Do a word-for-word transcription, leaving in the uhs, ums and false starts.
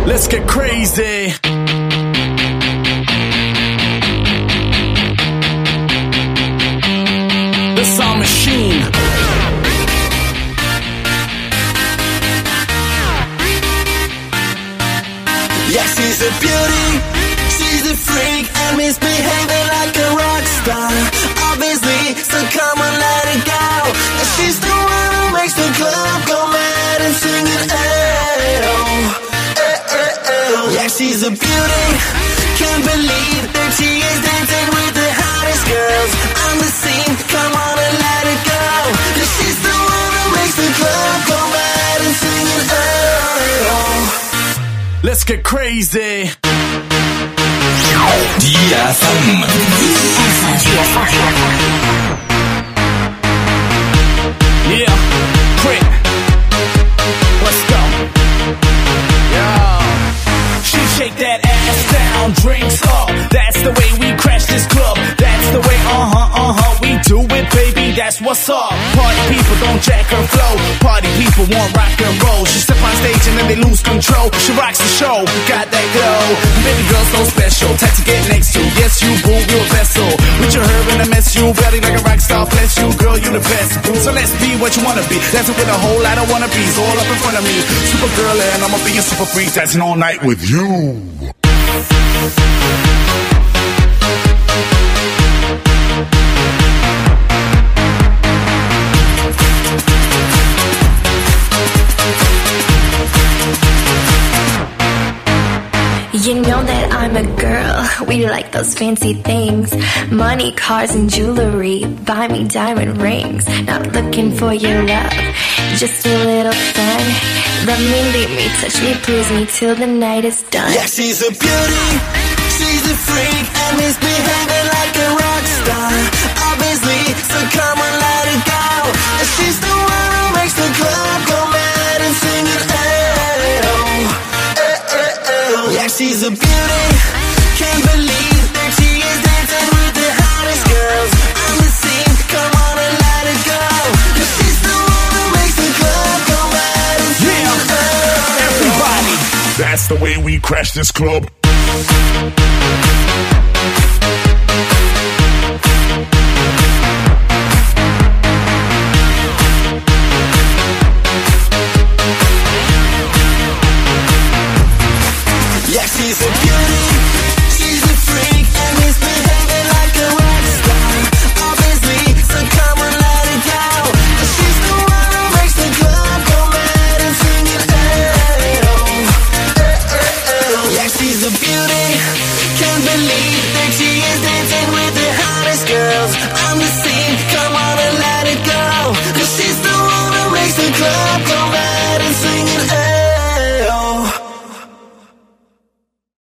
Let's get crazy. The Sound Machine. Yeah, she's a beauty, she's a freak, and misbehaving like a rock star. Obviously, so come on, let it go. And she's the one who makes the club go mad and singing, eh, oh, eh, eh, oh. Yeah, she's a beauty, can't believe that she is dancing with the hottest girls on the scene. Come on and let it go. And she's the one who makes the club go mad and singing, eh, oh. Let's get crazy. D F M. Yeah, quick. Let's go. Yeah. She shake that ass down, drinks up. That's the way we crash this club. That's the way, uh-huh, uh-huh, we do it, baby. That's what's up. Party people don't jack her flow. Party people want rock and roll. She step on stage and then they lose control. She rocks the show, got that glow. Baby girl's so special, type to get next to. Yes, you boo, you a vessel. With your herb and a mess, you belly like a rock star. Bless you, girl, you the best. So let's be what you wanna be. Dancing with a whole lot of wannabes all up in front of me. Super girl and I'ma be a super freak. Dancing all night with you. You know that I'm a girl, we like those fancy things. Money, cars, and jewelry, buy me diamond rings. Not looking for your love, just a little fun. Love me, leave me, touch me, please me, till the night is done. Yeah, she's a beauty, she's a freak, and misbehaving like a rock star. Obviously, so come on, let it go. And she's the one who makes the club go mad and singing, eh, oh. Yeah, she's a beauty, can't believe that she is dancing with the hottest girls on the scene. Come on and let it go. Cause she's the one who makes the club go mad and sing. Yeah, everybody, that's the way we crash this club. Yeah, she's a beauty, she's a freak, and misbehaving like a rock star. Obviously, so come on, let it go. And she's the one who makes the club go mad and singing, eh, oh, eh, eh, oh. Yeah, she's a beauty, can't believe that she is dancing with the hottest girls on the scene.